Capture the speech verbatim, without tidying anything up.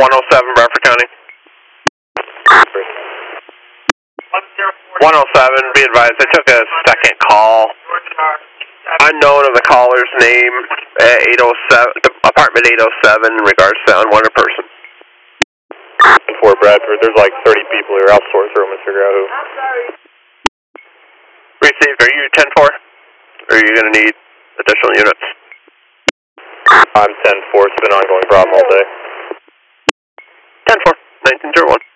one oh seven, Bradford County. one oh seven, be advised, I took a second call. Unknown of the caller's name at eight oh seven, apartment eight oh seven in regards to unwanted person. For Bradford, there's like thirty people here. I'll sort through them and figure out who. Received, are you ten four? Or are you going to need additional units? I'm ten four, it's been an ongoing problem all day. ten four, nineteen oh one.